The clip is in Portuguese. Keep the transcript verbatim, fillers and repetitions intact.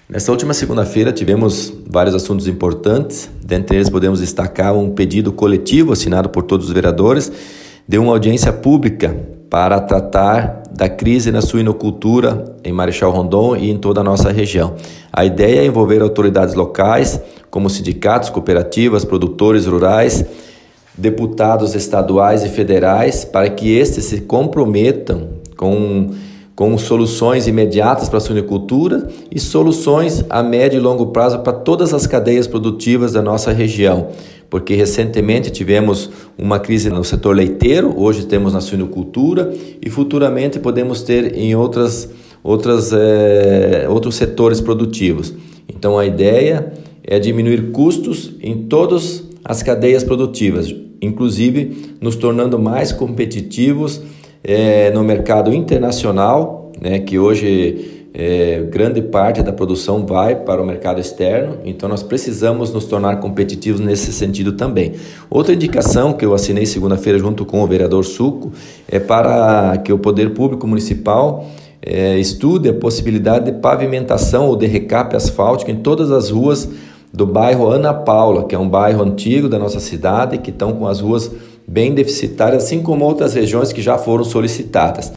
Nessa última segunda-feira tivemos vários assuntos importantes, dentre eles podemos destacar um pedido coletivo assinado por todos os vereadores de uma audiência pública para tratar da crise na suinocultura em Marechal Rondon e em toda a nossa região. A ideia é envolver autoridades locais, como sindicatos, cooperativas, produtores rurais, deputados estaduais e federais, para que estes se comprometam com com soluções imediatas para a suinocultura e soluções a médio e longo prazo para todas as cadeias produtivas da nossa região. Porque recentemente tivemos uma crise no setor leiteiro, hoje temos na suinocultura e futuramente podemos ter em outras, outras, é, outros setores produtivos. Então a ideia é diminuir custos em todas as cadeias produtivas, inclusive nos tornando mais competitivos É, no mercado internacional, né, que hoje é, grande parte da produção vai para o mercado externo, então nós precisamos nos tornar competitivos nesse sentido também. Outra indicação que eu assinei segunda-feira junto com o vereador Suco é para que o Poder Público Municipal é, estude a possibilidade de pavimentação ou de recape asfáltico em todas as ruas do bairro Ana Paula, que é um bairro antigo da nossa cidade, que estão com as ruas bem deficitárias, assim como outras regiões que já foram solicitadas.